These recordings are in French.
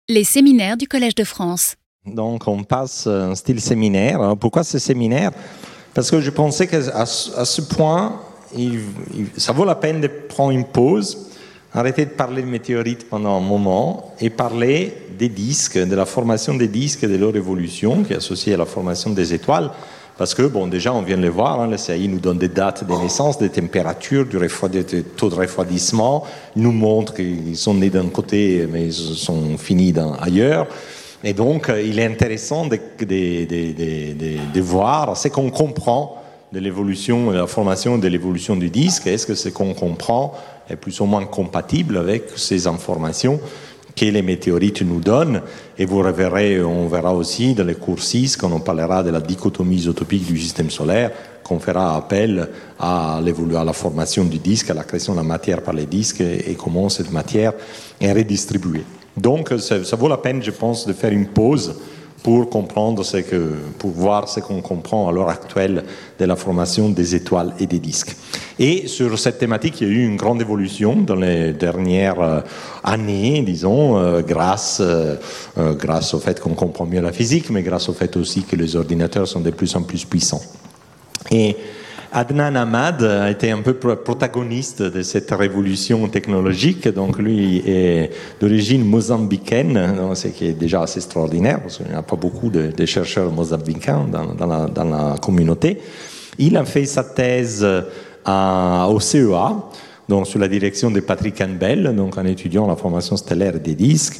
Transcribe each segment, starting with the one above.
Les séminaires du Collège de France. Donc on passe un style séminaire. Pourquoi ce séminaire? Parce que je pensais qu'à ce point, ça vaut la peine de prendre une pause, arrêter de parler de météorites pendant un moment et parler des disques, de la formation des disques et de leur évolution qui est associée à la formation des étoiles. Parce que, bon, déjà, on vient de le voir, hein, le CAI nous donne des dates de naissance, des températures, des taux de refroidissement, nous montre qu'ils sont nés d'un côté, mais ils sont finis ailleurs. Et donc, il est intéressant de voir ce qu'on comprend de l'évolution, de la formation, de l'évolution du disque. Est-ce que ce qu'on comprend est plus ou moins compatible avec ces informations que les météorites nous donnent? Et vous reverrez, on verra aussi dans les cours 6, quand on parlera de la dichotomie isotopique du système solaire, qu'on fera appel à la formation du disque, à la création de la matière par les disques et comment cette matière est redistribuée. Donc, ça vaut la peine, je pense, de faire une pause pour comprendre pour voir ce qu'on comprend à l'heure actuelle de la formation des étoiles et des disques. Et sur cette thématique, il y a eu une grande évolution dans les dernières années, disons, grâce au fait qu'on comprend mieux la physique, mais grâce au fait aussi que les ordinateurs sont de plus en plus puissants. Et Adnan Ahmad a été un peu protagoniste de cette révolution technologique. Donc lui est d'origine mozambicaine, ce qui est déjà assez extraordinaire, parce qu'il n'y a pas beaucoup de chercheurs mozambicains dans la communauté. Il a fait sa thèse au CEA, donc sous la direction de Patrick Campbell, donc en étudiant la formation stellaire des disques.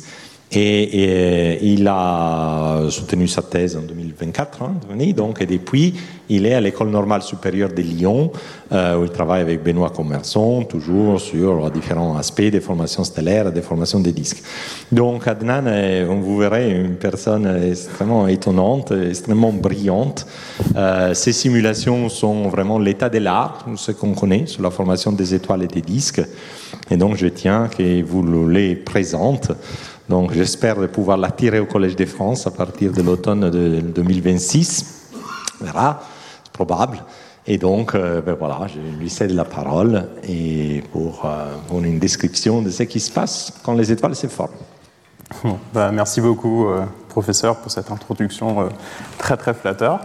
Et il a soutenu sa thèse en 2024, donc, et depuis, il est à l'École normale supérieure de Lyon, où il travaille avec Benoît Commerson, toujours sur différents aspects des formations stellaires et des formations des disques. Donc, Adnan est, vous verrez, une personne extrêmement étonnante, extrêmement brillante. Ces simulations sont vraiment l'état de l'art, ce qu'on connaît sur la formation des étoiles et des disques. Et donc, je tiens que vous les présente. Donc, j'espère pouvoir l'attirer au Collège de France à partir de l'automne de 2026. On verra, c'est probable. Et donc, voilà, je lui cède la parole et pour une description de ce qui se passe quand les étoiles se forment. Bon, merci beaucoup, professeur, pour cette introduction très, très flatteur.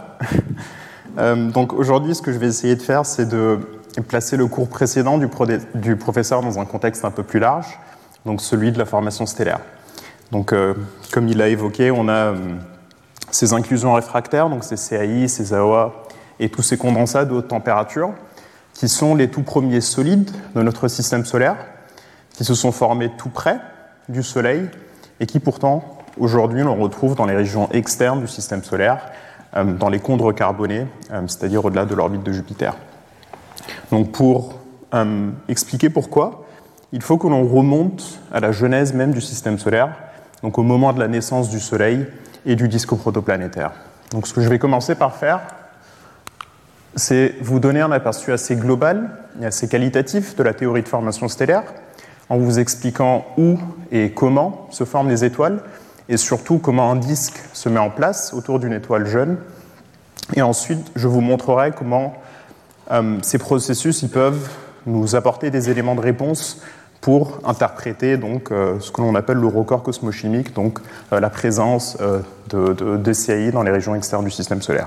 Donc, aujourd'hui, ce que je vais essayer de faire, c'est de placer le cours précédent du professeur dans un contexte un peu plus large, donc celui de la formation stellaire. Donc, comme il l'a évoqué, on a ces inclusions réfractaires, donc ces CAI, ces AOA et tous ces condensats de haute température, qui sont les tout premiers solides de notre système solaire, qui se sont formés tout près du Soleil et qui pourtant, aujourd'hui, on retrouve dans les régions externes du système solaire, dans les condres carbonés, c'est-à-dire au-delà de l'orbite de Jupiter. Donc, pour expliquer pourquoi, il faut que l'on remonte à la genèse même du système solaire, donc au moment de la naissance du Soleil et du disque protoplanétaire. Donc ce que je vais commencer par faire, c'est vous donner un aperçu assez global et assez qualitatif de la théorie de formation stellaire, en vous expliquant où et comment se forment les étoiles, et surtout comment un disque se met en place autour d'une étoile jeune. Et ensuite, je vous montrerai comment ces processus ils peuvent nous apporter des éléments de réponse pour interpréter donc, ce que l'on appelle le record cosmochimique, donc la présence de CAI dans les régions externes du système solaire.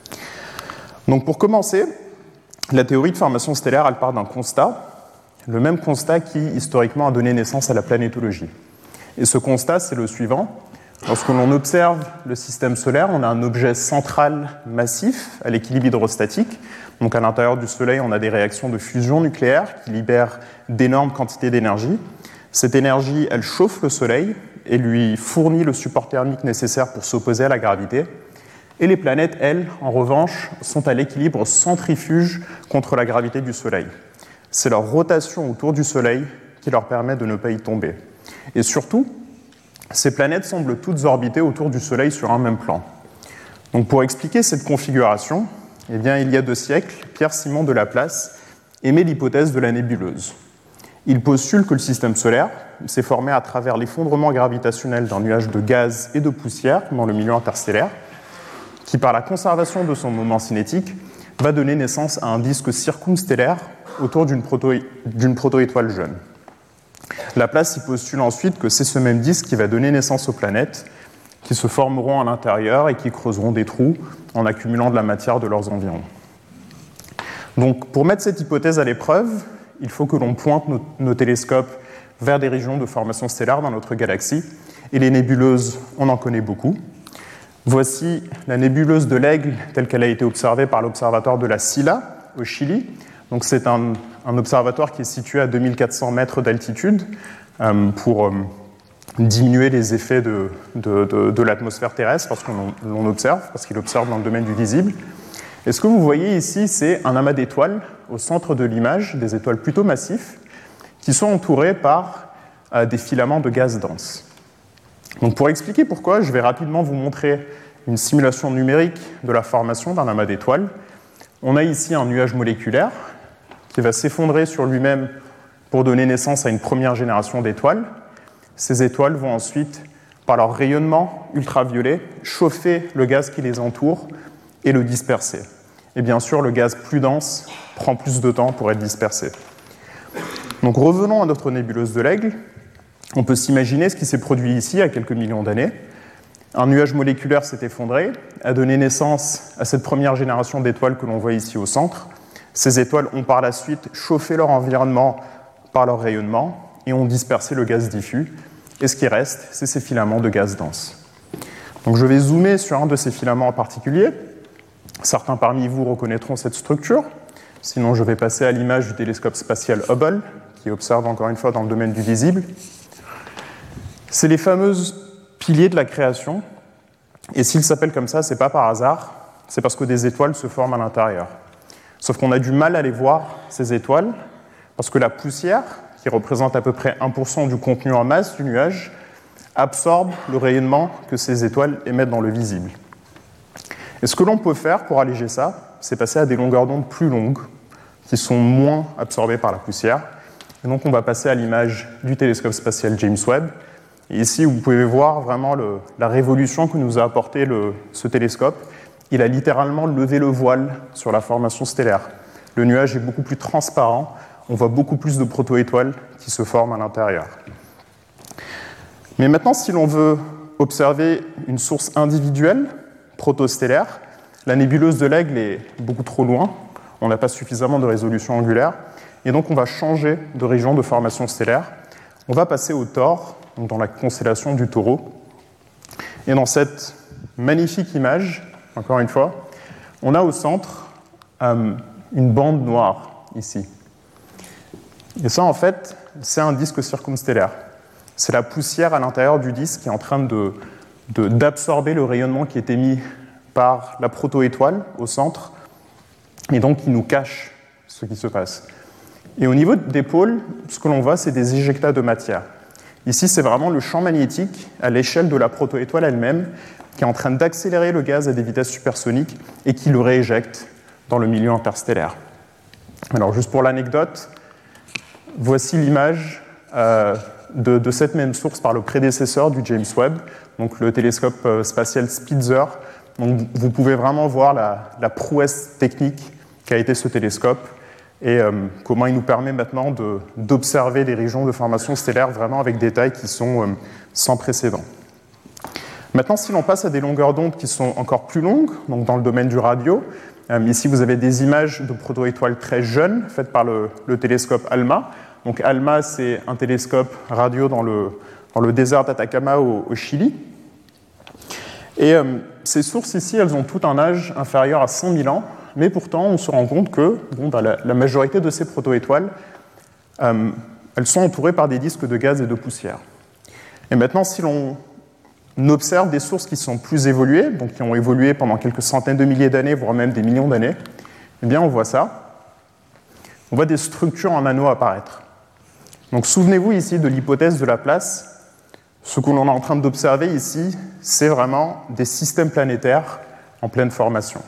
Donc pour commencer, la théorie de formation stellaire, elle part d'un constat, le même constat qui, historiquement, a donné naissance à la planétologie. Et ce constat, c'est le suivant. Lorsque l'on observe le système solaire, on a un objet central massif à l'équilibre hydrostatique. Donc à l'intérieur du Soleil, on a des réactions de fusion nucléaire qui libèrent d'énormes quantités d'énergie. Cette énergie, elle chauffe le Soleil et lui fournit le support thermique nécessaire pour s'opposer à la gravité. Et les planètes, elles, en revanche, sont à l'équilibre centrifuge contre la gravité du Soleil. C'est leur rotation autour du Soleil qui leur permet de ne pas y tomber. Et surtout, ces planètes semblent toutes orbiter autour du Soleil sur un même plan. Donc pour expliquer cette configuration, eh bien, il y a 2 siècles, Pierre-Simon de Laplace émet l'hypothèse de la nébuleuse. Il postule que le système solaire s'est formé à travers l'effondrement gravitationnel d'un nuage de gaz et de poussière dans le milieu interstellaire, qui, par la conservation de son moment cinétique, va donner naissance à un disque circumstellaire autour d'une protoétoile jeune. Laplace y postule ensuite que c'est ce même disque qui va donner naissance aux planètes, qui se formeront à l'intérieur et qui creuseront des trous en accumulant de la matière de leurs environs. Donc, pour mettre cette hypothèse à l'épreuve, il faut que l'on pointe nos télescopes vers des régions de formation stellaire dans notre galaxie. Et les nébuleuses, on en connaît beaucoup. Voici la nébuleuse de l'Aigle telle qu'elle a été observée par l'observatoire de la Silla, au Chili. Donc, c'est un observatoire qui est situé à 2400 mètres d'altitude pour diminuer les effets de l'atmosphère terrestre parce qu'on observe, parce qu'il observe dans le domaine du visible. Et ce que vous voyez ici, c'est un amas d'étoiles au centre de l'image, des étoiles plutôt massifs, qui sont entourées par des filaments de gaz dense. Donc pour expliquer pourquoi, je vais rapidement vous montrer une simulation numérique de la formation d'un amas d'étoiles. On a ici un nuage moléculaire qui va s'effondrer sur lui-même pour donner naissance à une première génération d'étoiles. Ces étoiles vont ensuite, par leur rayonnement ultraviolet, chauffer le gaz qui les entoure et le disperser. Et bien sûr, le gaz plus dense prend plus de temps pour être dispersé. Donc revenons à notre nébuleuse de l'Aigle. On peut s'imaginer ce qui s'est produit ici il y a quelques millions d'années. Un nuage moléculaire s'est effondré, a donné naissance à cette première génération d'étoiles que l'on voit ici au centre. Ces étoiles ont par la suite chauffé leur environnement par leur rayonnement et ont dispersé le gaz diffus. Et ce qui reste, c'est ces filaments de gaz dense. Donc je vais zoomer sur un de ces filaments en particulier. Certains parmi vous reconnaîtront cette structure. Sinon, je vais passer à l'image du télescope spatial Hubble, qui observe encore une fois dans le domaine du visible. C'est les fameuses piliers de la création. Et s'ils s'appellent comme ça, ce n'est pas par hasard, c'est parce que des étoiles se forment à l'intérieur. Sauf qu'on a du mal à les voir, ces étoiles, parce que la poussière, qui représente à peu près 1% du contenu en masse du nuage, absorbe le rayonnement que ces étoiles émettent dans le visible. Et ce que l'on peut faire pour alléger ça, c'est passer à des longueurs d'onde plus longues, qui sont moins absorbées par la poussière. Et donc on va passer à l'image du télescope spatial James Webb. Et ici, vous pouvez voir vraiment la révolution que nous a apporté ce télescope. Il a littéralement levé le voile sur la formation stellaire. Le nuage est beaucoup plus transparent, on voit beaucoup plus de protoétoiles qui se forment à l'intérieur. Mais maintenant, si l'on veut observer une source individuelle, protostellaire, la nébuleuse de l'Aigle est beaucoup trop loin, on n'a pas suffisamment de résolution angulaire, et donc on va changer de région de formation stellaire. On va passer au Taure, donc dans la constellation du Taureau. Et dans cette magnifique image, encore une fois, on a au centre une bande noire ici. Et ça, en fait, c'est un disque circumstellaire. C'est la poussière à l'intérieur du disque qui est en train d'absorber le rayonnement qui est émis par la protoétoile au centre, et donc qui nous cache ce qui se passe. Et au niveau des pôles, ce que l'on voit, c'est des éjectats de matière. Ici, c'est vraiment le champ magnétique à l'échelle de la protoétoile elle-même qui est en train d'accélérer le gaz à des vitesses supersoniques et qui le rééjecte dans le milieu interstellaire. Alors, juste pour l'anecdote, voici l'image de cette même source par le prédécesseur du James Webb, donc le télescope spatial Spitzer. Donc, vous pouvez vraiment voir la prouesse technique qu'a été ce télescope et comment il nous permet maintenant d'observer les régions de formation stellaire vraiment avec des tailles qui sont sans précédent. Maintenant, si l'on passe à des longueurs d'onde qui sont encore plus longues, donc dans le domaine du radio, ici vous avez des images de protoétoiles très jeunes faites par le télescope ALMA. Donc ALMA, c'est un télescope radio dans le désert d'Atacama au Chili. Et ces sources ici, elles ont tout un âge inférieur à 100 000 ans, mais pourtant on se rend compte que la majorité de ces protoétoiles, elles sont entourées par des disques de gaz et de poussière. Et maintenant, si l'on observe des sources qui sont plus évoluées, donc qui ont évolué pendant quelques centaines de milliers d'années, voire même des millions d'années, eh bien on voit ça. On voit des structures en anneaux apparaître. Donc souvenez-vous ici de l'hypothèse de Laplace. Ce que l'on est en train d'observer ici, c'est vraiment des systèmes planétaires en pleine formation.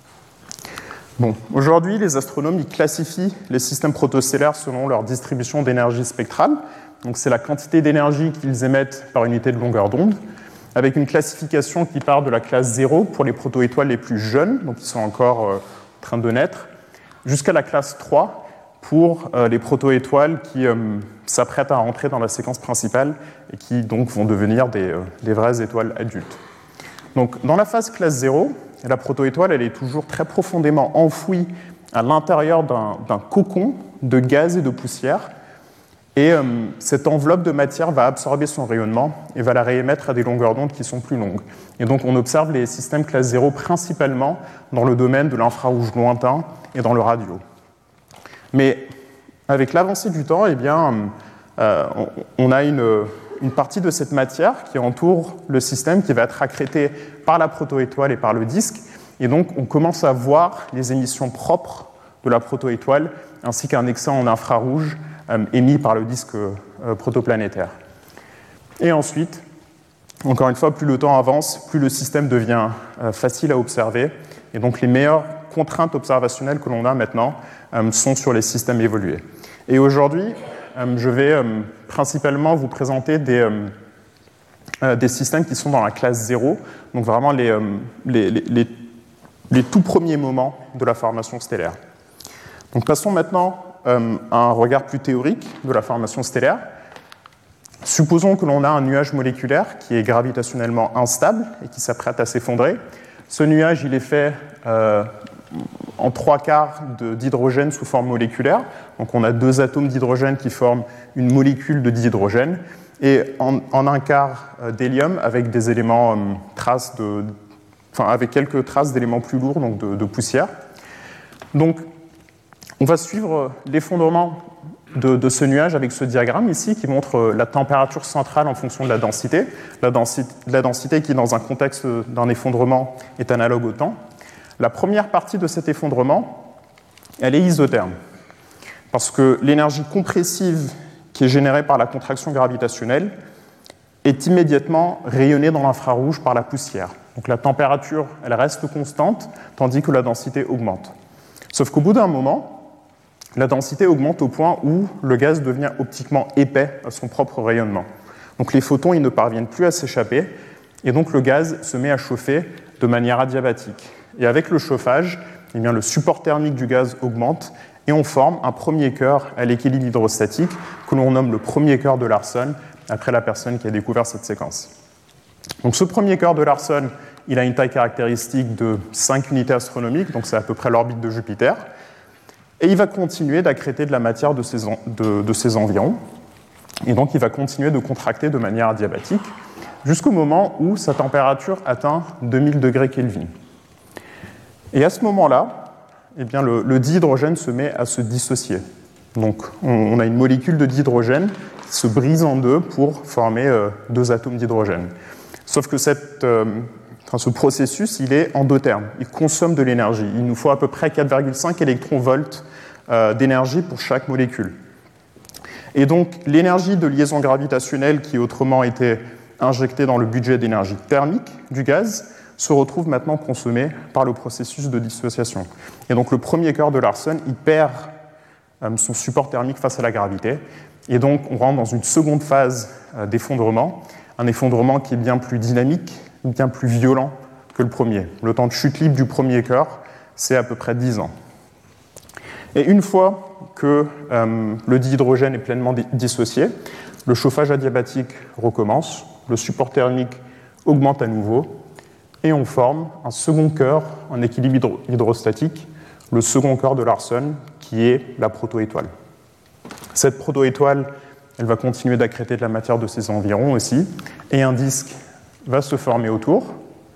Bon, aujourd'hui, les astronomes ils classifient les systèmes protostellaires selon leur distribution d'énergie spectrale. Donc c'est la quantité d'énergie qu'ils émettent par unité de longueur d'onde, avec une classification qui part de la classe 0 pour les protoétoiles les plus jeunes, donc qui sont encore en train de naître, jusqu'à la classe 3 pour les proto-étoiles qui s'apprêtent à entrer dans la séquence principale et qui donc vont devenir des vraies étoiles adultes. Donc, dans la phase classe 0, la proto-étoile elle est toujours très profondément enfouie à l'intérieur d'un cocon de gaz et de poussière. Et cette enveloppe de matière va absorber son rayonnement et va la réémettre à des longueurs d'onde qui sont plus longues. Et donc on observe les systèmes classe 0 principalement dans le domaine de l'infrarouge lointain et dans le radio. Mais avec l'avancée du temps, eh bien, on a une partie de cette matière qui entoure le système qui va être accrétée par la proto-étoile et par le disque. Et donc on commence à voir les émissions propres de la proto-étoile ainsi qu'un excès en infrarouge émis par le disque protoplanétaire. Et ensuite, encore une fois, plus le temps avance, plus le système devient facile à observer. Et donc les meilleures contraintes observationnelles que l'on a maintenant sont sur les systèmes évolués. Et aujourd'hui, je vais principalement vous présenter des systèmes qui sont dans la classe 0, donc vraiment les tout premiers moments de la formation stellaire. Donc passons maintenant à un regard plus théorique de la formation stellaire. Supposons que l'on a un nuage moléculaire qui est gravitationnellement instable et qui s'apprête à s'effondrer. Ce nuage, il est fait en 3/4 d'hydrogène sous forme moléculaire. Donc on a 2 atomes d'hydrogène qui forment une molécule de dihydrogène et en 1/4 d'hélium avec des éléments avec quelques traces d'éléments plus lourds, donc de poussière. Donc on va suivre l'effondrement de ce nuage avec ce diagramme ici qui montre la température centrale en fonction de la densité. La densité qui, dans un contexte d'un effondrement, est analogue au temps. La première partie de cet effondrement, elle est isotherme. Parce que l'énergie compressive qui est générée par la contraction gravitationnelle est immédiatement rayonnée dans l'infrarouge par la poussière. Donc la température, elle reste constante, tandis que la densité augmente. Sauf qu'au bout d'un moment, la densité augmente au point où le gaz devient optiquement épais à son propre rayonnement. Donc les photons ils ne parviennent plus à s'échapper, et donc le gaz se met à chauffer de manière adiabatique. Et avec le chauffage, eh bien, le support thermique du gaz augmente, et on forme un premier cœur à l'équilibre hydrostatique, que l'on nomme le premier cœur de Larson, après la personne qui a découvert cette séquence. Donc ce premier cœur de Larson, il a une taille caractéristique de 5 unités astronomiques, donc c'est à peu près l'orbite de Jupiter. Et il va continuer d'accréter de la matière de ses environs. Et donc, il va continuer de contracter de manière adiabatique jusqu'au moment où sa température atteint 2000 degrés Kelvin. Et à ce moment-là, eh bien, le dihydrogène se met à se dissocier. Donc, on a une molécule de dihydrogène qui se brise en deux pour former 2 atomes d'hydrogène. Sauf que ce processus, il est endotherme, il consomme de l'énergie. Il nous faut à peu près 4,5 électronvolts d'énergie pour chaque molécule. Et donc, l'énergie de liaison gravitationnelle qui autrement était injectée dans le budget d'énergie thermique du gaz se retrouve maintenant consommée par le processus de dissociation. Et donc, le premier cœur de Larson, il perd son support thermique face à la gravité. Et donc, on rentre dans une seconde phase d'effondrement, un effondrement qui est bien plus dynamique, bien plus violent que le premier. Le temps de chute libre du premier cœur, c'est à peu près 10 ans. Et une fois que le dihydrogène est pleinement dissocié, le chauffage adiabatique recommence, le support thermique augmente à nouveau, et on forme un second cœur en équilibre hydrostatique, le second cœur de Larson, qui est la proto-étoile. Cette proto-étoile, elle va continuer d'accréter de la matière de ses environs aussi, et un disque va se former autour,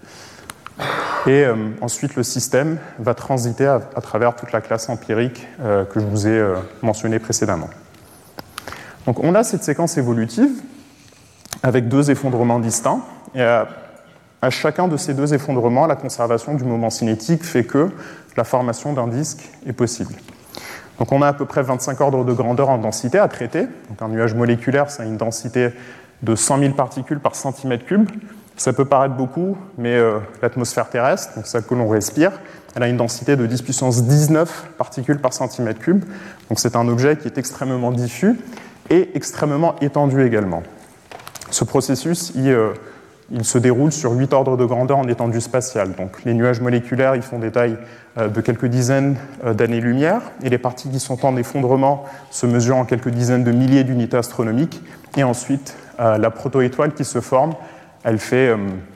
et ensuite le système va transiter à travers toute la classe empirique que je vous ai mentionnée précédemment. Donc on a cette séquence évolutive avec 2 effondrements distincts, et à chacun de ces 2 effondrements, la conservation du moment cinétique fait que la formation d'un disque est possible. Donc on a à peu près 25 ordres de grandeur en densité à traiter. Donc un nuage moléculaire, ça a une densité de 100 000 particules par centimètre cube. Ça peut paraître beaucoup, mais l'atmosphère terrestre, donc celle que l'on respire, elle a une densité de 10 puissance 19 particules par centimètre cube. Donc c'est un objet qui est extrêmement diffus et extrêmement étendu également. Ce processus, il se déroule sur 8 ordres de grandeur en étendue spatiale. Donc les nuages moléculaires, ils font des tailles de quelques dizaines d'années-lumière, et les parties qui sont en effondrement se mesurent en quelques dizaines de milliers d'unités astronomiques. Et ensuite, la protoétoile qui se forme, elle fait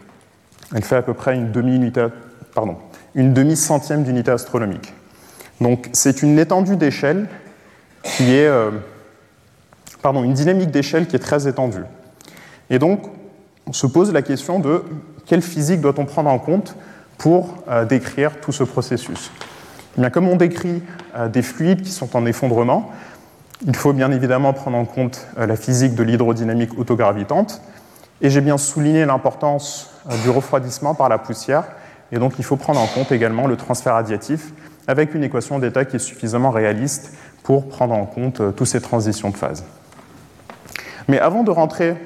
à peu près une demi-centième d'unité astronomique. Donc c'est une étendue d'échelle qui est... une dynamique d'échelle qui est très étendue. Et donc, on se pose la question de quelle physique doit-on prendre en compte pour décrire tout ce processus. Eh bien, comme on décrit des fluides qui sont en effondrement, il faut bien évidemment prendre en compte la physique de l'hydrodynamique autogravitante, et j'ai bien souligné l'importance du refroidissement par la poussière, et donc il faut prendre en compte également le transfert radiatif avec une équation d'état qui est suffisamment réaliste pour prendre en compte toutes ces transitions de phase. Mais avant de rentrer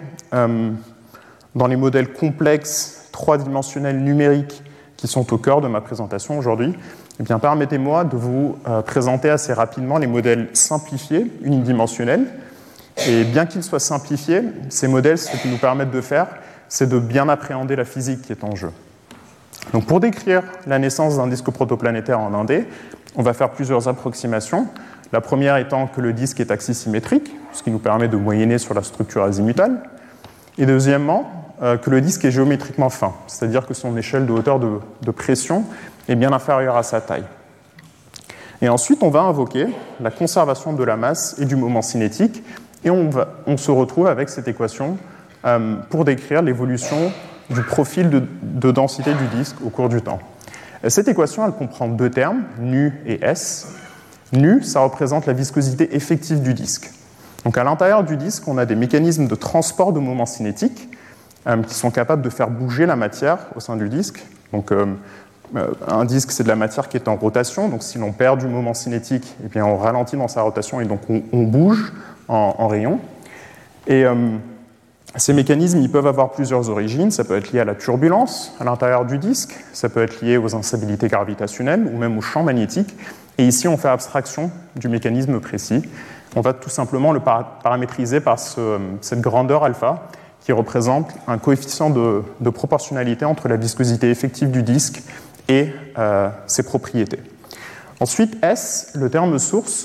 dans les modèles complexes, trois-dimensionnels numériques qui sont au cœur de ma présentation aujourd'hui, eh bien, permettez-moi de vous présenter assez rapidement les modèles simplifiés, unidimensionnels. Et bien qu'ils soient simplifiés, ces modèles, ce qu'ils nous permettent de faire, c'est de bien appréhender la physique qui est en jeu. Donc, pour décrire la naissance d'un disque protoplanétaire en 1D, on va faire plusieurs approximations. La première étant que le disque est axisymétrique, ce qui nous permet de moyenner sur la structure azimutale. Et deuxièmement, que le disque est géométriquement fin, c'est-à-dire que son échelle de hauteur de pression est bien inférieure à sa taille. Et ensuite, on va invoquer la conservation de la masse et du moment cinétique, et on se retrouve avec cette équation pour décrire l'évolution du profil de densité du disque au cours du temps. Cette équation, elle comprend deux termes, nu et s. Nu, ça représente la viscosité effective du disque. Donc à l'intérieur du disque, on a des mécanismes de transport de moment cinétique qui sont capables de faire bouger la matière au sein du disque. Donc un disque, c'est de la matière qui est en rotation, donc si l'on perd du moment cinétique, eh bien, on ralentit dans sa rotation et donc on bouge en rayon. Et ces mécanismes, ils peuvent avoir plusieurs origines. Ça peut être lié à la turbulence à l'intérieur du disque, ça peut être lié aux instabilités gravitationnelles ou même au champ magnétique. Et ici, on fait abstraction du mécanisme précis. On va tout simplement le paramétriser par cette grandeur alpha qui représente un coefficient de proportionnalité entre la viscosité effective du disque et ses propriétés. Ensuite, S, le terme source,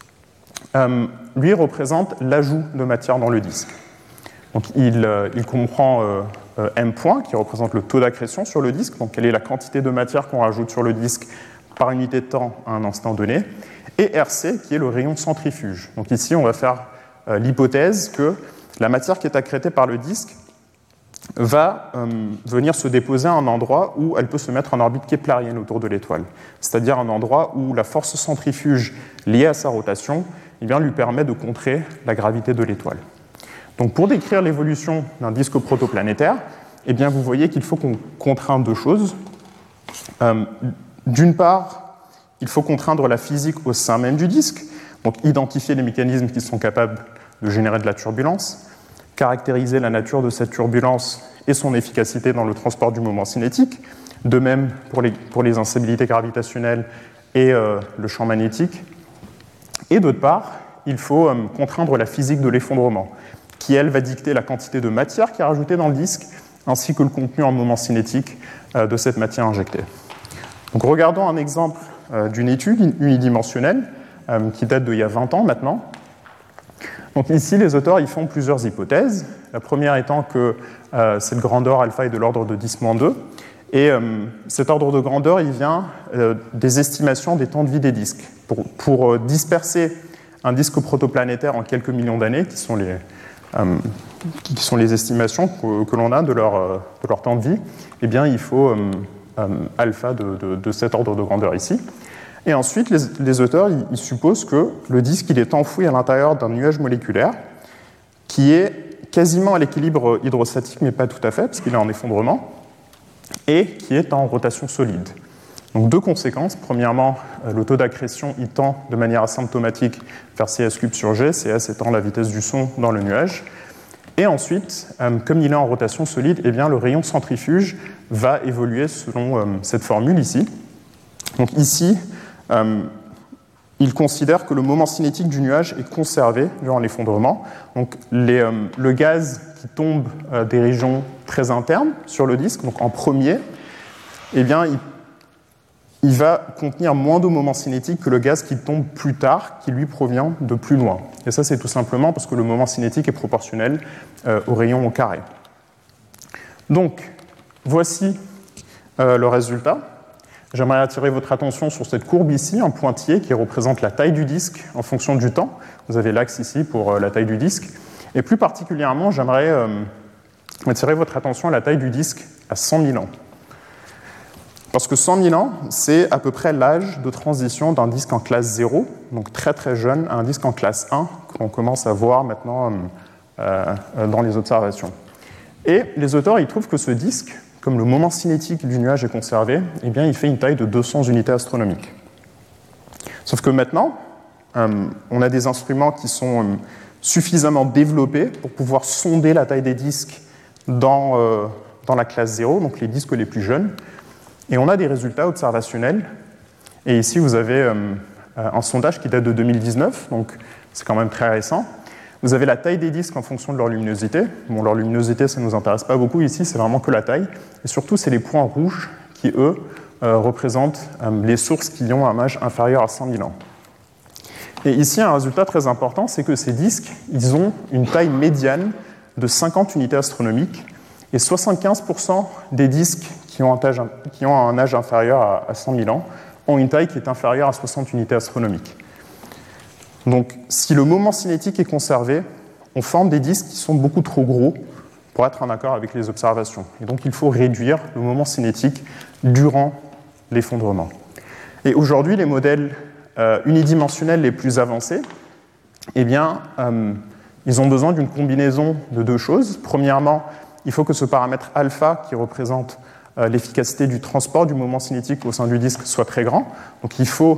lui représente l'ajout de matière dans le disque. Donc, il comprend M point, qui représente le taux d'accrétion sur le disque, donc quelle est la quantité de matière qu'on rajoute sur le disque par unité de temps à un instant donné, et RC, qui est le rayon centrifuge. Donc ici, on va faire l'hypothèse que la matière qui est accrétée par le disque va venir se déposer à un endroit où elle peut se mettre en orbite keplérienne autour de l'étoile, c'est-à-dire un endroit où la force centrifuge liée à sa rotation lui permet de contrer la gravité de l'étoile. Donc pour décrire l'évolution d'un disque protoplanétaire, eh bien, vous voyez qu'il faut qu'on contraigne deux choses. D'une part, il faut contraindre la physique au sein même du disque, donc identifier les mécanismes qui sont capables de générer de la turbulence, caractériser la nature de cette turbulence et son efficacité dans le transport du moment cinétique, de même pour les instabilités gravitationnelles et le champ magnétique. Et d'autre part, il faut contraindre la physique de l'effondrement, qui, elle, va dicter la quantité de matière qui est rajoutée dans le disque, ainsi que le contenu en moment cinétique de cette matière injectée. Donc, regardons un exemple d'une étude unidimensionnelle qui date d'il y a 20 ans maintenant. Donc ici, les auteurs ils font plusieurs hypothèses. La première étant que cette grandeur alpha est de l'ordre de 10-2. Et cet ordre de grandeur, il vient des estimations des temps de vie des disques. Pour disperser un disque protoplanétaire en quelques millions d'années, qui sont les estimations que l'on a de leur temps de vie, eh bien, il faut alpha de cet ordre de grandeur ici. Et ensuite, les auteurs ils supposent que le disque il est enfoui à l'intérieur d'un nuage moléculaire qui est quasiment à l'équilibre hydrostatique, mais pas tout à fait, parce qu'il est en effondrement, et qui est en rotation solide. Donc deux conséquences. Premièrement, le taux d'accrétion il tend de manière asymptomatique vers CS³ sur G, CS étant la vitesse du son dans le nuage. Et ensuite, comme il est en rotation solide, eh bien, le rayon centrifuge va évoluer selon cette formule ici. Donc ici, il considère que le moment cinétique du nuage est conservé durant l'effondrement. Donc le gaz qui tombe des régions très internes sur le disque, donc en premier, eh bien, il va contenir moins de moments cinétiques que le gaz qui tombe plus tard, qui lui provient de plus loin. Et ça, c'est tout simplement parce que le moment cinétique est proportionnel au rayon au carré. Donc, voici le résultat. J'aimerais attirer votre attention sur cette courbe ici, en pointillé, qui représente la taille du disque en fonction du temps. Vous avez l'axe ici pour la taille du disque. Et plus particulièrement, j'aimerais attirer votre attention à la taille du disque à 100 000 ans. Parce que 100 000 ans, c'est à peu près l'âge de transition d'un disque en classe 0, donc très très jeune, à un disque en classe 1, qu'on commence à voir maintenant dans les observations. Et les auteurs, ils trouvent que ce disque, comme le moment cinétique du nuage est conservé, eh bien, il fait une taille de 200 unités astronomiques. Sauf que maintenant, on a des instruments qui sont suffisamment développés pour pouvoir sonder la taille des disques dans la classe 0, donc les disques les plus jeunes. Et on a des résultats observationnels. Et ici, vous avez un sondage qui date de 2019, donc c'est quand même très récent. Vous avez la taille des disques en fonction de leur luminosité. Bon, leur luminosité, ça ne nous intéresse pas beaucoup ici, c'est vraiment que la taille. Et surtout, c'est les points rouges qui, eux, représentent les sources qui ont un âge inférieur à 100 000 ans. Et ici, un résultat très important, c'est que ces disques, ils ont une taille médiane de 50 unités astronomiques. Et 75% des disques qui ont un âge inférieur à 100 000 ans ont une taille qui est inférieure à 60 unités astronomiques. Donc, si le moment cinétique est conservé, on forme des disques qui sont beaucoup trop gros pour être en accord avec les observations. Et donc, il faut réduire le moment cinétique durant l'effondrement. Et aujourd'hui, les modèles unidimensionnels les plus avancés, eh bien, ils ont besoin d'une combinaison de deux choses. Premièrement, il faut que ce paramètre alpha, qui représente l'efficacité du transport du moment cinétique au sein du disque, soit très grand. Donc il faut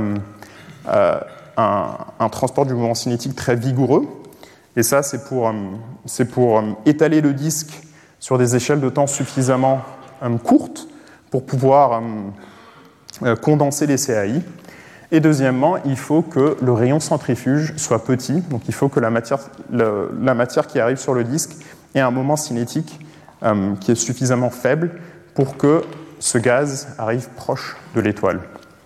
un transport du moment cinétique très vigoureux. Et ça, c'est pour étaler le disque sur des échelles de temps suffisamment courtes pour pouvoir condenser les CAI. Et deuxièmement, il faut que le rayon centrifuge soit petit. Donc il faut que la matière qui arrive sur le disque ait un moment cinétique qui est suffisamment faible pour que ce gaz arrive proche de l'étoile.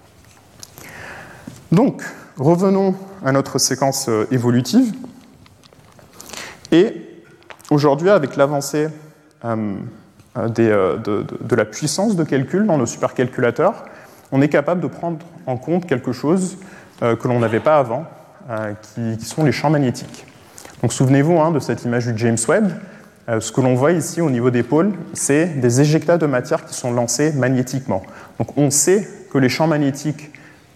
Donc, revenons à notre séquence évolutive. Et aujourd'hui, avec l'avancée de la puissance de calcul dans nos supercalculateurs, on est capable de prendre en compte quelque chose que l'on n'avait pas avant, qui sont les champs magnétiques. Donc souvenez-vous de cette image du James Webb. Ce que l'on voit ici au niveau des pôles, c'est des éjectats de matière qui sont lancés magnétiquement. Donc on sait que les champs magnétiques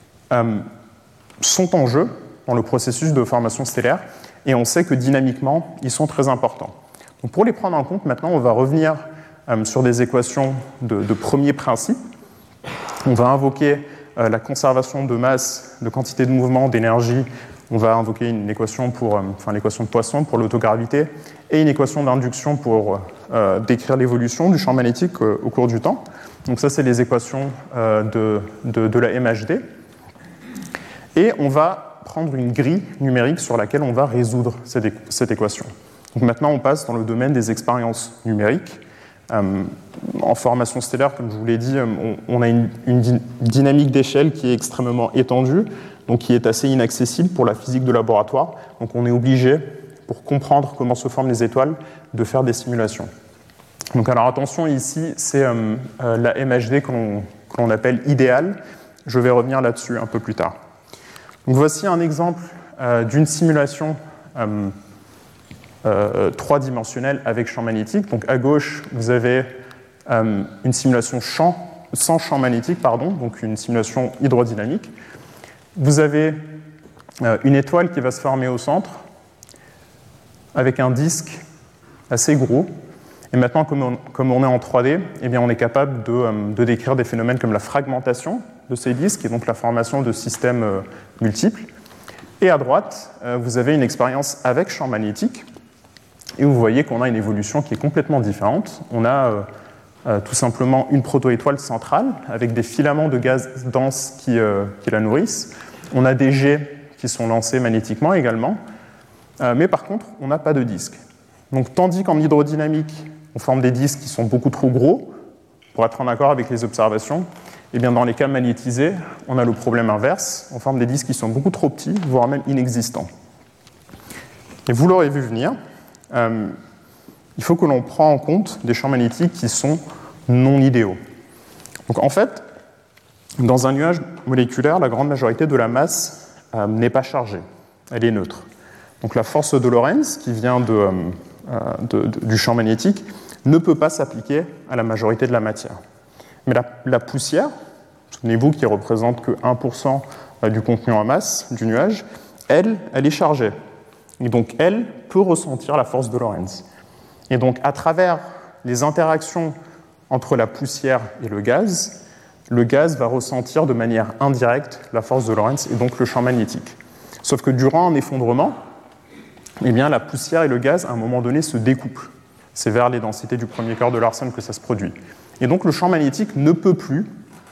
sont en jeu dans le processus de formation stellaire, et on sait que dynamiquement, ils sont très importants. Donc pour les prendre en compte, maintenant, on va revenir sur des équations de premier principe. On va invoquer la conservation de masse, de quantité de mouvement, d'énergie. On va invoquer une équation l'équation de Poisson pour l'autogravité et une équation d'induction pour décrire l'évolution du champ magnétique au cours du temps. Donc ça, c'est les équations de la MHD. Et on va prendre une grille numérique sur laquelle on va résoudre cette équation. Donc maintenant, on passe dans le domaine des expériences numériques. En formation stellaire, comme je vous l'ai dit, on a une dynamique d'échelle qui est extrêmement étendue, donc qui est assez inaccessible pour la physique de laboratoire. Donc on est obligé, pour comprendre comment se forment les étoiles, de faire des simulations. Donc alors attention, ici, c'est la MHD que l'on appelle idéale. Je vais revenir là-dessus un peu plus tard. Donc voici un exemple d'une simulation 3-dimensionnelle avec champ magnétique. Donc à gauche, vous avez une simulation sans champ magnétique, donc une simulation hydrodynamique. Vous avez une étoile qui va se former au centre avec un disque assez gros. Et maintenant, comme on est en 3D, eh bien, on est capable de décrire des phénomènes comme la fragmentation de ces disques et donc la formation de systèmes multiples. Et à droite, vous avez une expérience avec champ magnétique. Et vous voyez qu'on a une évolution qui est complètement différente. On a tout simplement une protoétoile centrale avec des filaments de gaz dense qui la nourrissent. On a des jets qui sont lancés magnétiquement également, mais par contre, on n'a pas de disque. Donc, tandis qu'en hydrodynamique, on forme des disques qui sont beaucoup trop gros pour être en accord avec les observations, et bien dans les cas magnétisés, on a le problème inverse, on forme des disques qui sont beaucoup trop petits, voire même inexistants. Et vous l'aurez vu venir, il faut que l'on prenne en compte des champs magnétiques qui sont non idéaux. Donc en fait, dans un nuage moléculaire, la grande majorité de la masse n'est pas chargée, elle est neutre. Donc la force de Lorentz, qui vient du champ magnétique, ne peut pas s'appliquer à la majorité de la matière. Mais la poussière, souvenez-vous qui représente que 1% du contenu en masse du nuage, elle est chargée. Et donc elle peut ressentir la force de Lorentz. Et donc à travers les interactions entre la poussière et le gaz va ressentir de manière indirecte la force de Lorentz et donc le champ magnétique. Sauf que durant un effondrement, eh bien, la poussière et le gaz, à un moment donné, se découplent. C'est vers les densités du premier quart de Larsen que ça se produit. Et donc le champ magnétique ne peut plus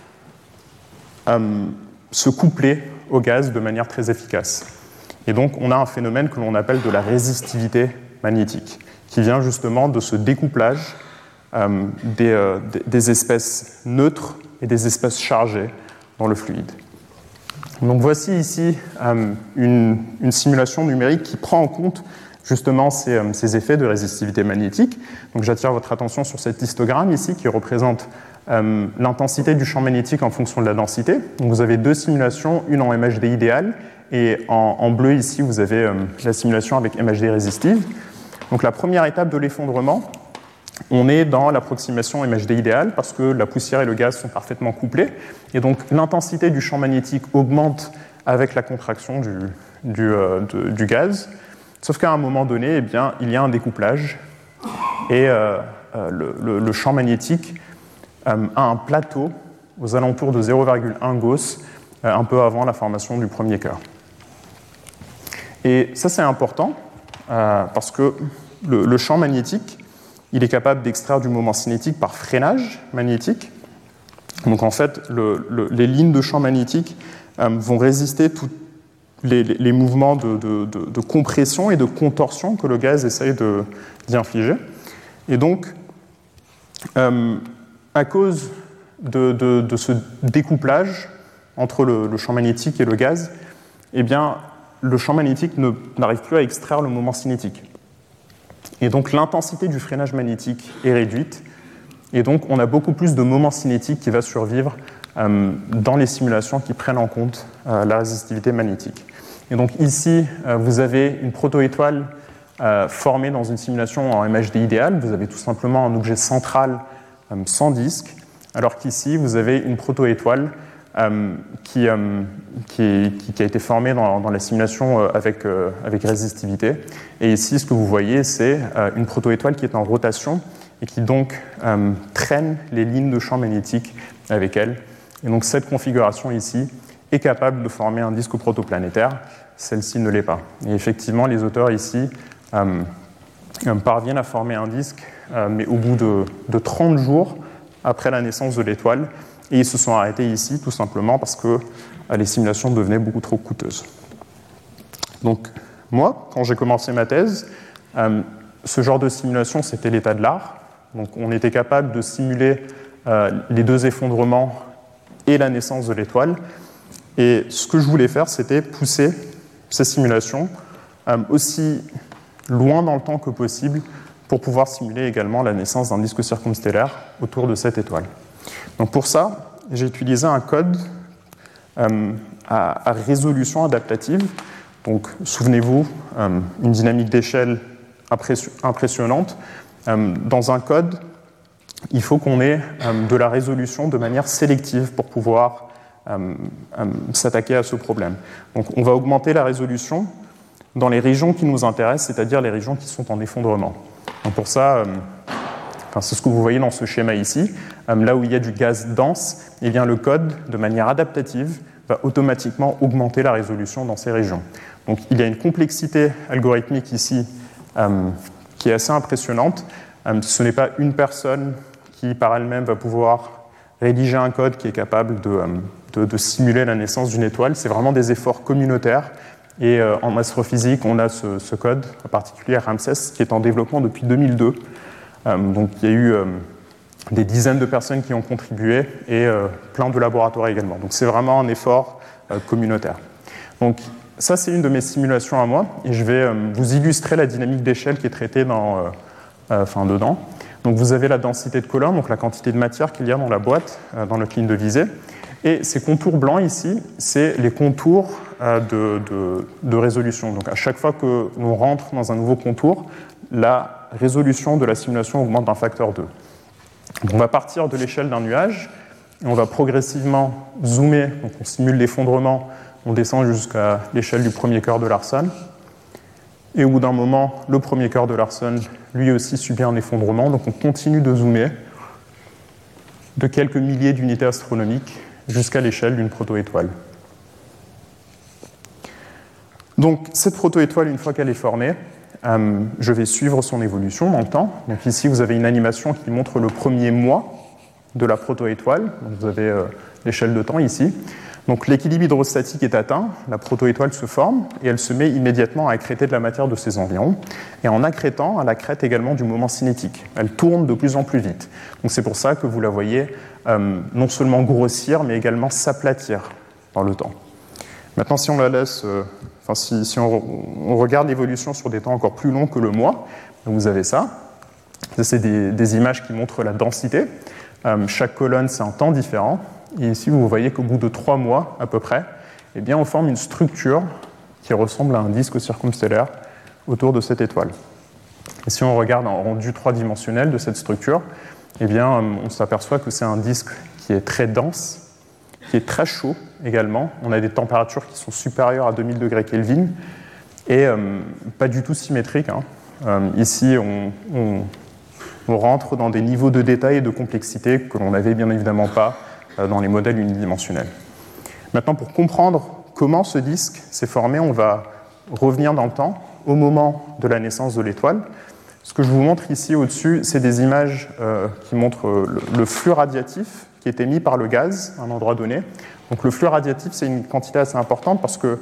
se coupler au gaz de manière très efficace. Et donc on a un phénomène que l'on appelle de la résistivité magnétique, qui vient justement de ce découplage des espèces neutres et des espèces chargées dans le fluide. Donc voici ici une simulation numérique qui prend en compte justement ces effets de résistivité magnétique. Donc j'attire votre attention sur cet histogramme ici qui représente l'intensité du champ magnétique en fonction de la densité. Donc vous avez deux simulations, une en MHD idéal et en bleu ici vous avez la simulation avec MHD résistive. Donc la première étape de l'effondrement, on est dans l'approximation MHD idéale parce que la poussière et le gaz sont parfaitement couplés. Et donc l'intensité du champ magnétique augmente avec la contraction du gaz. Sauf qu'à un moment donné, eh bien, il y a un découplage et le champ magnétique a un plateau aux alentours de 0,1 Gauss, un peu avant la formation du premier cœur. Et ça, c'est important parce que le champ magnétique, il est capable d'extraire du moment cinétique par freinage magnétique. Donc en fait, les lignes de champ magnétique vont résister tous les mouvements de compression et de contorsion que le gaz essaye d'y infliger. Et donc, à cause de ce découplage entre le champ magnétique et le gaz, eh bien, le champ magnétique n'arrive plus à extraire le moment cinétique. Et donc l'intensité du freinage magnétique est réduite, et donc on a beaucoup plus de moment cinétique qui va survivre dans les simulations qui prennent en compte la résistivité magnétique. Et donc ici, vous avez une protoétoile formée dans une simulation en MHD idéal. Vous avez tout simplement un objet central sans disque, alors qu'ici, vous avez une protoétoile qui a été formée dans la simulation avec résistivité. Et ici, ce que vous voyez, c'est une protoétoile qui est en rotation et qui donc traîne les lignes de champ magnétique avec elle. Et donc cette configuration ici est capable de former un disque protoplanétaire. Celle-ci ne l'est pas. Et effectivement, les auteurs ici parviennent à former un disque, mais au bout de 30 jours après la naissance de l'étoile. Et ils se sont arrêtés ici, tout simplement parce que les simulations devenaient beaucoup trop coûteuses. Donc, moi, quand j'ai commencé ma thèse, ce genre de simulation, c'était l'état de l'art. Donc, on était capable de simuler les deux effondrements et la naissance de l'étoile. Et ce que je voulais faire, c'était pousser ces simulations aussi loin dans le temps que possible pour pouvoir simuler également la naissance d'un disque circumstellaire autour de cette étoile. Donc pour ça, j'ai utilisé un code à résolution adaptative. Donc souvenez-vous, une dynamique d'échelle impressionnante. Dans un code, il faut qu'on ait de la résolution de manière sélective pour pouvoir s'attaquer à ce problème. Donc on va augmenter la résolution dans les régions qui nous intéressent, c'est-à-dire les régions qui sont en effondrement. Donc pour ça, c'est ce que vous voyez dans ce schéma ici. Là où il y a du gaz dense, eh bien, le code, de manière adaptative, va automatiquement augmenter la résolution dans ces régions. Donc il y a une complexité algorithmique ici qui est assez impressionnante. Ce n'est pas une personne qui, par elle-même, va pouvoir rédiger un code qui est capable de simuler la naissance d'une étoile. C'est vraiment des efforts communautaires. Et en astrophysique, on a ce code, en particulier Ramsès, qui est en développement depuis 2002. Donc il y a eu des dizaines de personnes qui ont contribué et plein de laboratoires également. Donc c'est vraiment un effort communautaire. Donc ça, c'est une de mes simulations à moi. Et je vais vous illustrer la dynamique d'échelle qui est traitée dedans. Donc vous avez la densité de Coulomb, donc la quantité de matière qu'il y a dans la boîte, dans notre ligne de visée. Et ces contours blancs ici, c'est les contours de résolution. Donc à chaque fois que l'on rentre dans un nouveau contour, la résolution de la simulation augmente d'un facteur 2. Donc on va partir de l'échelle d'un nuage, et on va progressivement zoomer, donc on simule l'effondrement, on descend jusqu'à l'échelle du premier cœur de Larsen. Et au bout d'un moment, le premier cœur de Larsen, lui aussi, subit un effondrement. Donc on continue de zoomer de quelques milliers d'unités astronomiques jusqu'à l'échelle d'une protoétoile. Donc cette protoétoile, une fois qu'elle est formée, je vais suivre son évolution dans le temps. Donc ici, vous avez une animation qui montre le premier mois de la protoétoile. Donc vous avez l'échelle de temps ici. Donc l'équilibre hydrostatique est atteint, la protoétoile se forme et elle se met immédiatement à accréter de la matière de ses environs. Et en accrétant, elle accrète également du moment cinétique. Elle tourne de plus en plus vite. Donc c'est pour ça que vous la voyez non seulement grossir, mais également s'aplatir dans le temps. Maintenant, si on la laisse, si on regarde l'évolution sur des temps encore plus longs que le mois, vous avez ça. Ça, c'est des images qui montrent la densité. Chaque colonne, c'est un temps différent. Et ici, vous voyez qu'au bout de 3 mois, à peu près, eh bien, on forme une structure qui ressemble à un disque circumstellaire autour de cette étoile. Et si on regarde en rendu 3-dimensionnel de cette structure, eh bien, on s'aperçoit que c'est un disque qui est très dense, qui est très chaud également. On a des températures qui sont supérieures à 2000 degrés Kelvin et pas du tout symétriques. Ici, on rentre dans des niveaux de détail et de complexité que l'on n'avait bien évidemment pas dans les modèles unidimensionnels. Maintenant, pour comprendre comment ce disque s'est formé, on va revenir dans le temps, au moment de la naissance de l'étoile. Ce que je vous montre ici au-dessus, c'est des images qui montrent le flux radiatif qui est émis par le gaz à un endroit donné. Donc le flux radiatif, c'est une quantité assez importante parce que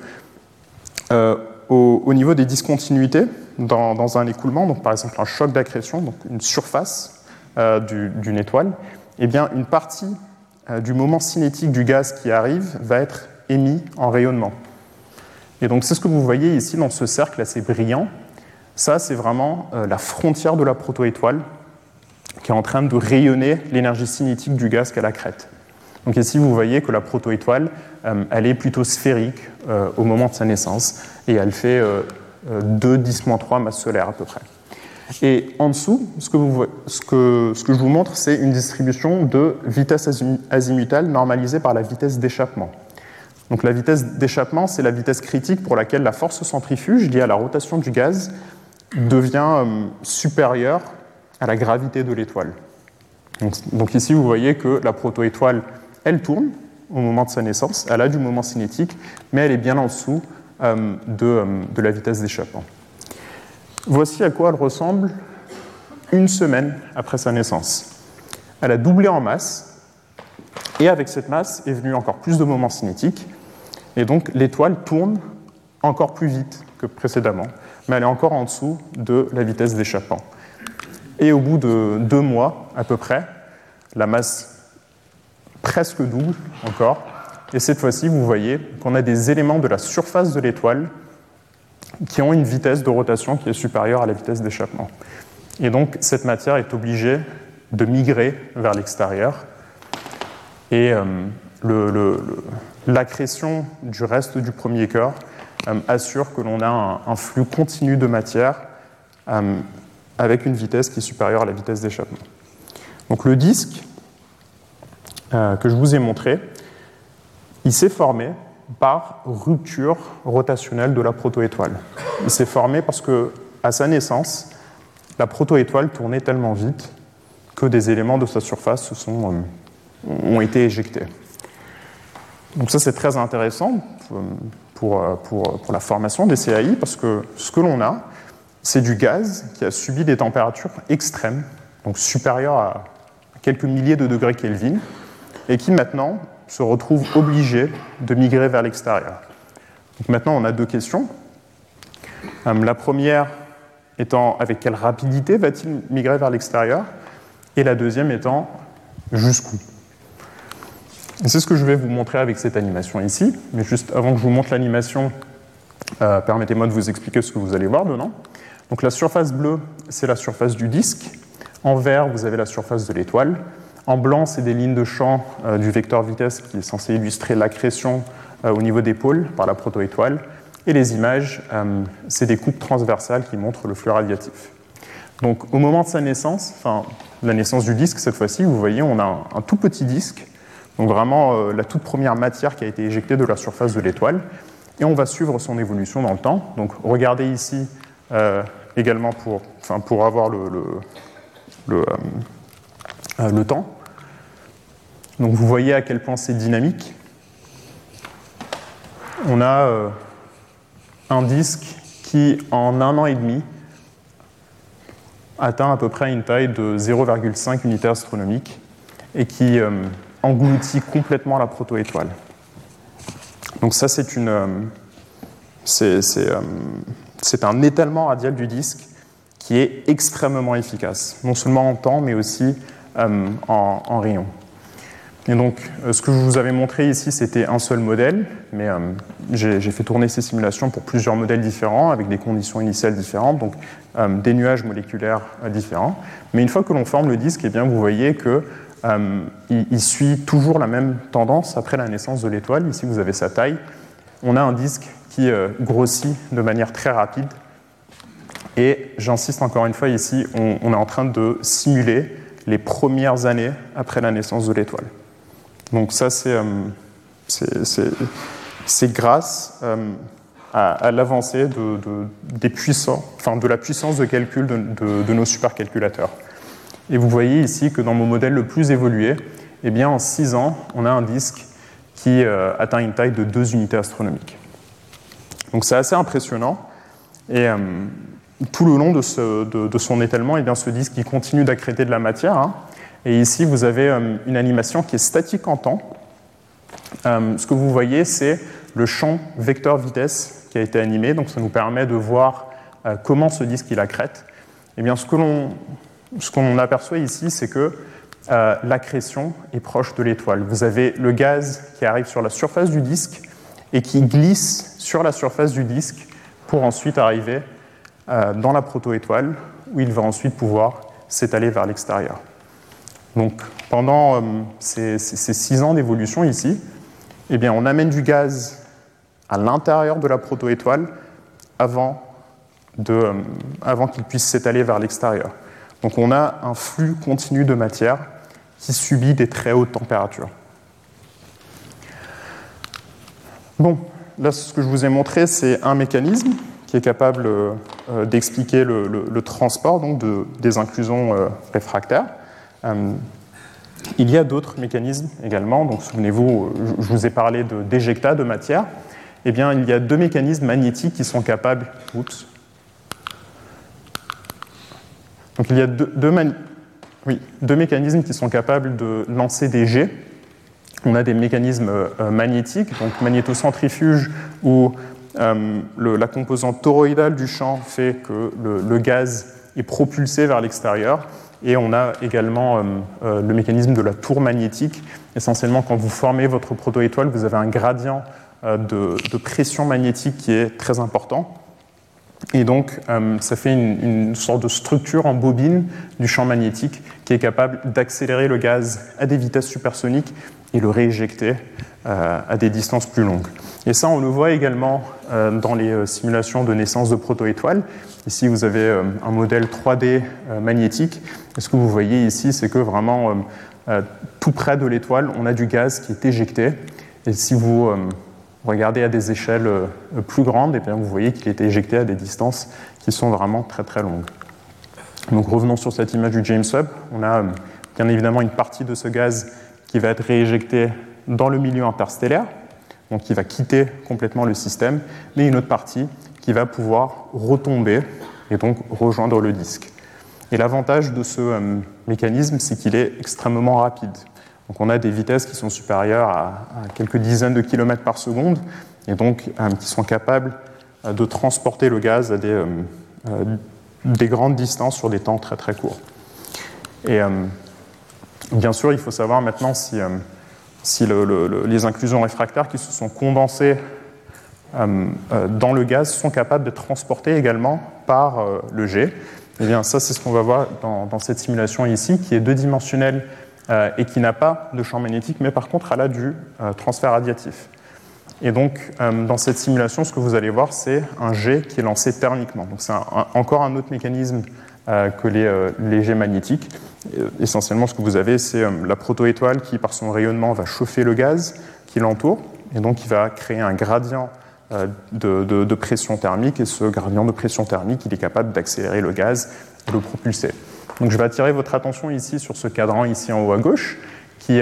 au niveau des discontinuités dans un écoulement, donc par exemple un choc d'accrétion, donc une surface d'une étoile, eh bien une partie du moment cinétique du gaz qui arrive va être émis en rayonnement. Et donc c'est ce que vous voyez ici dans ce cercle assez brillant. Ça, c'est vraiment la frontière de la protoétoile qui est en train de rayonner l'énergie cinétique du gaz qu'elle accrète. Donc ici, vous voyez que la protoétoile, elle est plutôt sphérique au moment de sa naissance et elle fait 2 10-3 masses solaires à peu près. Et en dessous, ce que je vous montre, c'est une distribution de vitesse azimutale normalisée par la vitesse d'échappement. Donc la vitesse d'échappement, c'est la vitesse critique pour laquelle la force centrifuge liée à la rotation du gaz devient supérieure à la gravité de l'étoile. Donc ici, vous voyez que la protoétoile, elle tourne au moment de sa naissance, elle a du moment cinétique, mais elle est bien en dessous de la vitesse d'échappement. Voici à quoi elle ressemble une semaine après sa naissance. Elle a doublé en masse, et avec cette masse est venu encore plus de moments cinétiques, et donc l'étoile tourne encore plus vite que précédemment, mais elle est encore en dessous de la vitesse d'échappement. Et au bout de 2 mois, à peu près, la masse presque double encore, et cette fois-ci, vous voyez qu'on a des éléments de la surface de l'étoile qui ont une vitesse de rotation qui est supérieure à la vitesse d'échappement. Et donc, cette matière est obligée de migrer vers l'extérieur. Et l'accrétion du reste du premier cœur assure que l'on a un flux continu de matière avec une vitesse qui est supérieure à la vitesse d'échappement. Donc le disque que je vous ai montré, il s'est formé par rupture rotationnelle de la protoétoile. Il s'est formé parce qu'à sa naissance, la protoétoile tournait tellement vite que des éléments de sa surface ont été éjectés. Donc ça, c'est très intéressant pour la formation des CAI, parce que ce que l'on a, c'est du gaz qui a subi des températures extrêmes, donc supérieures à quelques milliers de degrés Kelvin, et qui maintenant se retrouve obligé de migrer vers l'extérieur. Donc maintenant, on a deux questions. La première étant avec quelle rapidité va-t-il migrer vers l'extérieur? Et la deuxième étant jusqu'où? Et c'est ce que je vais vous montrer avec cette animation ici. Mais juste avant que je vous montre l'animation, permettez-moi de vous expliquer ce que vous allez voir dedans. Donc la surface bleue, c'est la surface du disque. En vert, vous avez la surface de l'étoile. En blanc, c'est des lignes de champ du vecteur vitesse qui est censé illustrer l'accrétion au niveau des pôles par la protoétoile. Et les images, c'est des coupes transversales qui montrent le flux radiatif. Donc au moment de sa naissance, enfin la naissance du disque cette fois-ci, vous voyez, on a un tout petit disque, donc vraiment la toute première matière qui a été éjectée de la surface de l'étoile. Et on va suivre son évolution dans le temps. Donc regardez ici également pour avoir le temps. Donc vous voyez à quel point c'est dynamique. On a un disque qui, en 1 an et demi, atteint à peu près une taille de 0,5 unités astronomiques et qui engloutit complètement la protoétoile. Donc ça, c'est un étalement radial du disque qui est extrêmement efficace, non seulement en temps, mais aussi en rayons. Et donc, ce que je vous avais montré ici, c'était un seul modèle, mais j'ai fait tourner ces simulations pour plusieurs modèles différents, avec des conditions initiales différentes, donc des nuages moléculaires différents. Mais une fois que l'on forme le disque, eh bien, vous voyez qu'il suit toujours la même tendance après la naissance de l'étoile. Ici, vous avez sa taille. On a un disque qui grossit de manière très rapide. Et j'insiste encore une fois ici, on est en train de simuler les premières années après la naissance de l'étoile. Donc ça, c'est grâce à l'avancée de la puissance de calcul de nos supercalculateurs. Et vous voyez ici que dans mon modèle le plus évolué, eh bien, en 6 ans, on a un disque qui atteint une taille de 2 unités astronomiques. Donc c'est assez impressionnant. Et tout le long de son étalement, eh bien, ce disque il continue d'accréter de la matière. Hein. Et ici, vous avez une animation qui est statique en temps. Ce que vous voyez, c'est le champ vecteur vitesse qui a été animé. Donc ça nous permet de voir comment ce disque il accrète. Eh bien, ce qu'on aperçoit ici, c'est que l'accrétion est proche de l'étoile. Vous avez le gaz qui arrive sur la surface du disque et qui glisse sur la surface du disque pour ensuite arriver dans la protoétoile, où il va ensuite pouvoir s'étaler vers l'extérieur. Donc, pendant ces 6 ans d'évolution ici, eh bien, on amène du gaz à l'intérieur de la protoétoile avant qu'il puisse s'étaler vers l'extérieur. Donc, on a un flux continu de matière qui subit des très hautes températures. Bon, là, ce que je vous ai montré, c'est un mécanisme qui est capable d'expliquer le transport donc des inclusions réfractaires. Il y a d'autres mécanismes également. Donc, souvenez-vous, je vous ai parlé d'éjecta de matière. Eh bien, il y a 2 mécanismes magnétiques qui sont capables. Oups. Donc, il y a deux mécanismes qui sont capables de lancer des jets. On a des mécanismes magnétiques, donc magnétocentrifuge, où la composante toroïdale du champ fait que le gaz est propulsé vers l'extérieur. Et on a également le mécanisme de la tour magnétique. Essentiellement, quand vous formez votre protoétoile, vous avez un gradient de pression magnétique qui est très important. Et donc, ça fait une sorte de structure en bobine du champ magnétique qui est capable d'accélérer le gaz à des vitesses supersoniques et le rééjecter à des distances plus longues. Et ça, on le voit également dans les simulations de naissance de protoétoiles. Ici, vous avez un modèle 3D magnétique. Et ce que vous voyez ici, c'est que vraiment, tout près de l'étoile, on a du gaz qui est éjecté. Et si vous regardez à des échelles plus grandes, eh bien, vous voyez qu'il est éjecté à des distances qui sont vraiment très très longues. Donc revenons sur cette image du James Webb. On a bien évidemment une partie de ce gaz qui va être rééjecté dans le milieu interstellaire, donc qui va quitter complètement le système, mais une autre partie qui va pouvoir retomber et donc rejoindre le disque. Et l'avantage de ce mécanisme, c'est qu'il est extrêmement rapide. Donc on a des vitesses qui sont supérieures à quelques dizaines de kilomètres par seconde, et donc qui sont capables de transporter le gaz à des grandes distances sur des temps très très courts. Et bien sûr, il faut savoir maintenant si les inclusions réfractaires qui se sont condensées dans le gaz sont capables d'être transportées également par le jet. Eh bien, ça, c'est ce qu'on va voir dans cette simulation ici, qui est deux-dimensionnelle et qui n'a pas de champ magnétique, mais par contre, elle a du transfert radiatif. Et donc, dans cette simulation, ce que vous allez voir, c'est un jet qui est lancé thermiquement. Donc, c'est encore un autre mécanisme que les jets magnétiques. Essentiellement, ce que vous avez, c'est la protoétoile qui, par son rayonnement, va chauffer le gaz qui l'entoure, et donc il va créer un gradient de pression thermique, et ce gradient de pression thermique, il est capable d'accélérer le gaz et de le propulser. Donc je vais attirer votre attention ici sur ce cadran ici en haut à gauche, qui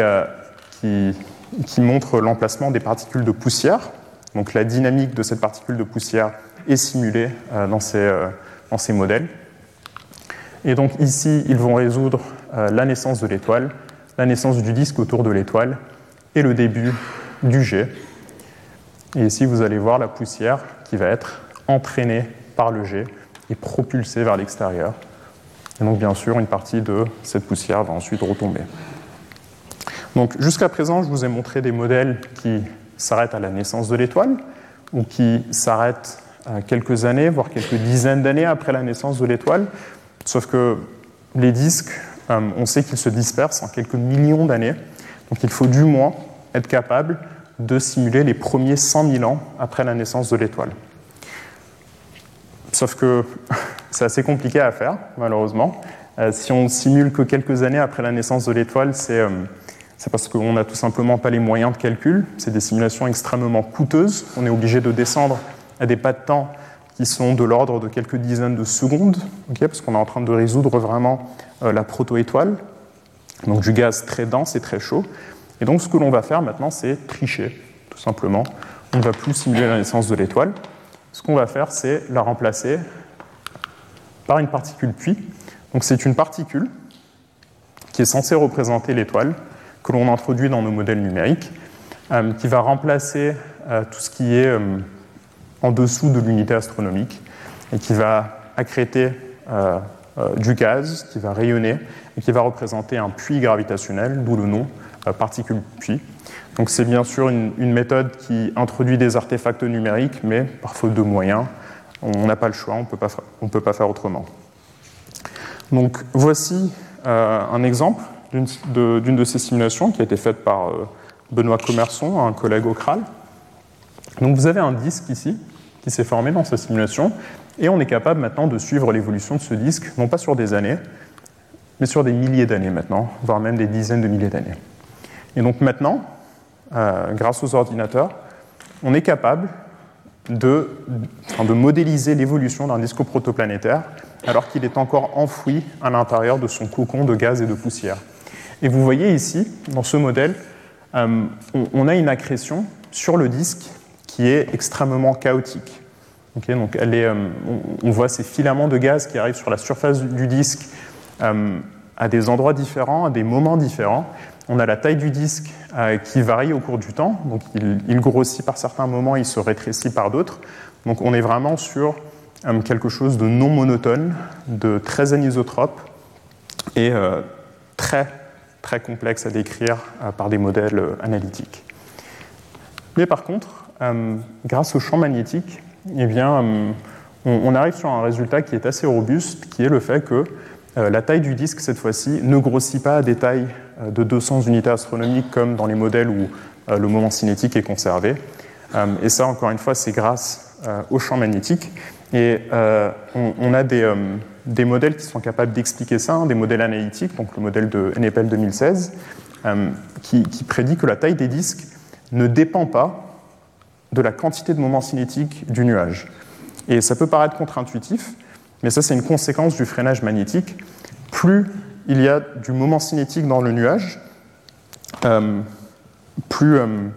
montre l'emplacement des particules de poussière. Donc la dynamique de cette particule de poussière est simulée dans ces modèles. Et donc ici, ils vont résoudre la naissance de l'étoile, la naissance du disque autour de l'étoile et le début du jet. Et ici, vous allez voir la poussière qui va être entraînée par le jet et propulsée vers l'extérieur. Et donc, bien sûr, une partie de cette poussière va ensuite retomber. Donc, jusqu'à présent, je vous ai montré des modèles qui s'arrêtent à la naissance de l'étoile ou qui s'arrêtent à quelques années, voire quelques dizaines d'années après la naissance de l'étoile. Sauf que les disques, on sait qu'ils se dispersent en quelques millions d'années. Donc, il faut du moins être capable de simuler les premiers 100 000 ans après la naissance de l'étoile. Sauf que c'est assez compliqué à faire, malheureusement. Si on simule que quelques années après la naissance de l'étoile, c'est parce qu'on n'a tout simplement pas les moyens de calcul. C'est des simulations extrêmement coûteuses. On est obligé de descendre à des pas de temps qui sont de l'ordre de quelques dizaines de secondes, parce qu'on est en train de résoudre vraiment la protoétoile, donc du gaz très dense et très chaud. Et donc ce que l'on va faire maintenant, c'est tricher, tout simplement. On ne va plus simuler la naissance de l'étoile. Ce qu'on va faire, c'est la remplacer par une particule puits. Donc c'est une particule qui est censée représenter l'étoile, que l'on introduit dans nos modèles numériques, qui va remplacer tout ce qui est en dessous de l'unité astronomique et qui va accréter du gaz, qui va rayonner et qui va représenter un puits gravitationnel, d'où le nom particule puits. Donc c'est bien sûr une méthode qui introduit des artefacts numériques, mais par faute de moyens, on n'a pas le choix, on ne peut pas faire autrement. Donc voici un exemple d'une de ces simulations qui a été faite par Benoît Commerson, un collègue au CRAL. Donc vous avez un disque ici qui s'est formé dans cette simulation, et on est capable maintenant de suivre l'évolution de ce disque, non pas sur des années, mais sur des milliers d'années maintenant, voire même des dizaines de milliers d'années. Et donc maintenant, grâce aux ordinateurs, on est capable de modéliser l'évolution d'un disque protoplanétaire alors qu'il est encore enfoui à l'intérieur de son cocon de gaz et de poussière. Et vous voyez ici, dans ce modèle, on a une accrétion sur le disque qui est extrêmement chaotique. Okay, donc on voit ces filaments de gaz qui arrivent sur la surface du disque à des endroits différents, à des moments différents. On a la taille du disque qui varie au cours du temps. Donc il grossit par certains moments, il se rétrécit par d'autres. Donc on est vraiment sur quelque chose de non monotone, de très anisotrope et très, très complexe à décrire par des modèles analytiques. Mais par contre, grâce au champ magnétique, eh bien, on arrive sur un résultat qui est assez robuste, qui est le fait que la taille du disque, cette fois-ci, ne grossit pas à des tailles de 200 unités astronomiques comme dans les modèles où le moment cinétique est conservé. Et ça, encore une fois, c'est grâce au champ magnétique. Et on a des modèles qui sont capables d'expliquer ça, des modèles analytiques, donc le modèle de NEPEL 2016, qui prédit que la taille des disques ne dépend pas de la quantité de moment cinétique du nuage. Et ça peut paraître contre-intuitif, mais ça, c'est une conséquence du freinage magnétique. Plus il y a du moment cinétique dans le nuage, plus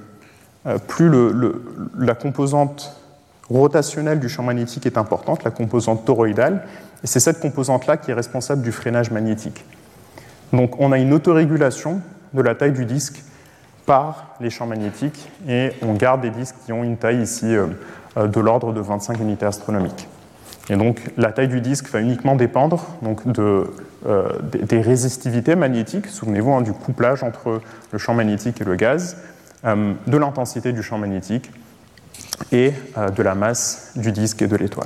la composante rotationnelle du champ magnétique est importante, la composante toroïdale, et c'est cette composante-là qui est responsable du freinage magnétique. Donc on a une autorégulation de la taille du disque par les champs magnétiques, et on garde des disques qui ont une taille ici de l'ordre de 25 unités astronomiques. Et donc la taille du disque va uniquement dépendre donc, des résistivités magnétiques, souvenez-vous du couplage entre le champ magnétique et le gaz, de l'intensité du champ magnétique et de la masse du disque et de l'étoile.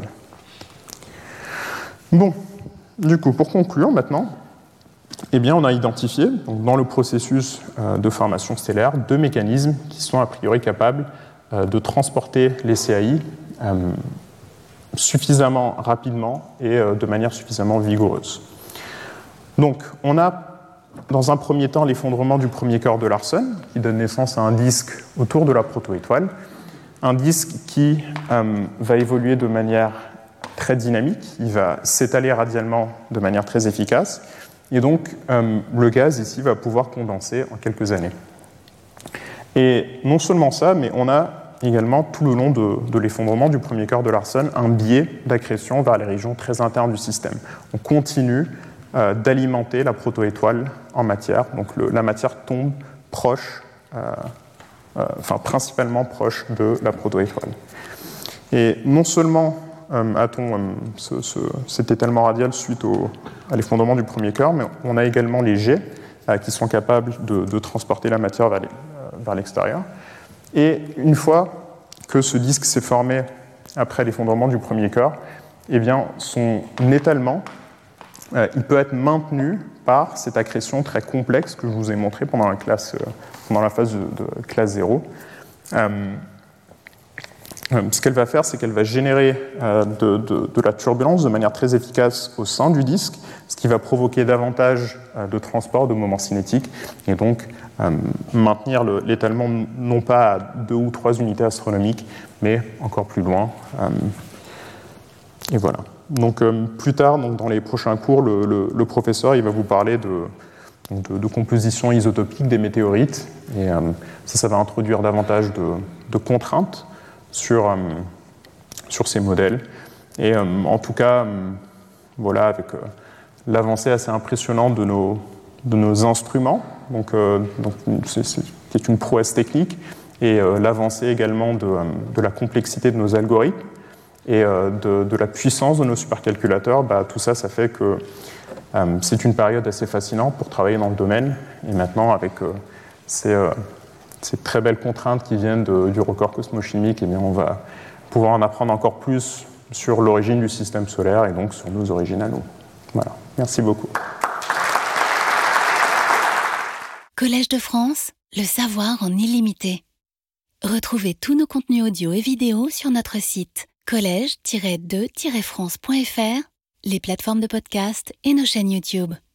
Bon, du coup, pour conclure maintenant, eh bien, on a identifié donc, dans le processus de formation stellaire 2 mécanismes qui sont a priori capables de transporter les CAI suffisamment rapidement et de manière suffisamment vigoureuse. Donc, on a dans un premier temps l'effondrement du premier corps de Larsen, qui donne naissance à un disque autour de la protoétoile, un disque qui va évoluer de manière très dynamique, il va s'étaler radialement de manière très efficace, et donc le gaz ici va pouvoir condenser en quelques années. Et non seulement ça, mais on a également tout le long de l'effondrement du premier corps de Larsen un biais d'accrétion vers les régions très internes du système. On continue d'alimenter la protoétoile en matière, donc la matière tombe proche, principalement proche de la protoétoile. Et non seulement a-t-on cet étalement radial suite à l'effondrement du premier corps, mais on a également les jets qui sont capables de transporter la matière vers l'extérieur. Et une fois que ce disque s'est formé après l'effondrement du premier corps, eh bien, son étalement il peut être maintenu par cette accrétion très complexe que je vous ai montrée pendant la phase de classe 0. Ce qu'elle va faire, c'est qu'elle va générer de la turbulence de manière très efficace au sein du disque, ce qui va provoquer davantage de transport de moments cinétiques, et donc maintenir l'étalement non pas à 2 ou 3 unités astronomiques, mais encore plus loin. Et voilà. Donc plus tard, donc, dans les prochains cours, le professeur il va vous parler de composition isotopique des météorites, et ça va introduire davantage de contraintes sur ces modèles. Et en tout cas, voilà, avec l'avancée assez impressionnante de nos instruments, donc c'est une prouesse technique, et l'avancée également de la complexité de nos algorithmes et de la puissance de nos supercalculateurs, tout ça, ça fait que c'est une période assez fascinante pour travailler dans le domaine. Et maintenant, avec ces très belles contraintes qui viennent du record cosmochimique, eh bien, on va pouvoir en apprendre encore plus sur l'origine du système solaire et donc sur nos origines à nous. Voilà, merci beaucoup. Collège de France, le savoir en illimité. Retrouvez tous nos contenus audio et vidéo sur notre site collège-2-france.fr, les plateformes de podcast et nos chaînes YouTube.